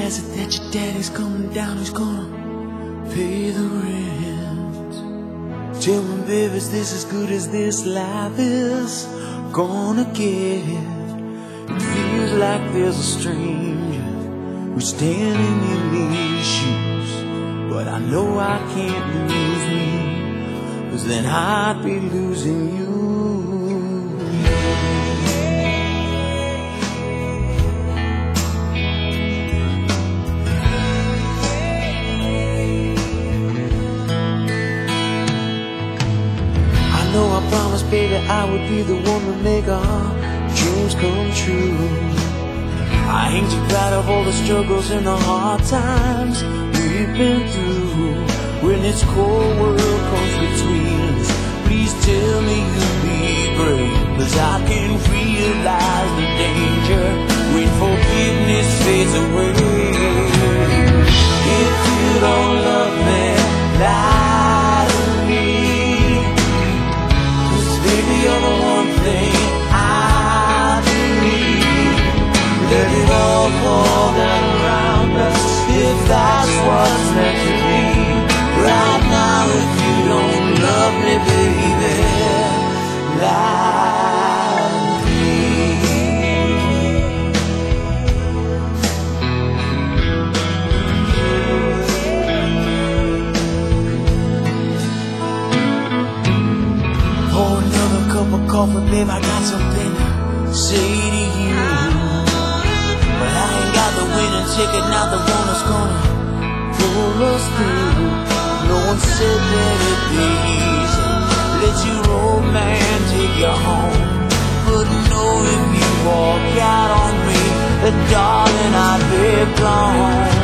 has it that your daddy's coming down, he's gonna pay the rent. Tell me, baby, is this as good as this life is gonna get? It feels like there's a stranger who's standing in these shoes, but I know I can't lose me, 'cause then I'd be losing you. I promised, baby, I would be the one to make our dreams come true. I ain't too proud of all the struggles and the hard times we've been through. When this cold world comes between us, please tell me you'll be brave, 'cause I can realize the danger when forgiveness fades away. If you don't love me, lie to me. Baby, you're the one thing I need. Let it all fall down around us, if that's what's meant to be. Right now, if you don't love me, baby, lie to me. Pour another cup of coffee, babe, I got something to say to you. But I ain't got the winning ticket, not the one that's gonna pull us through. No one said that it'd be easy. Let your old man take you home. But know if you walk out on me, darling, I'd be gone.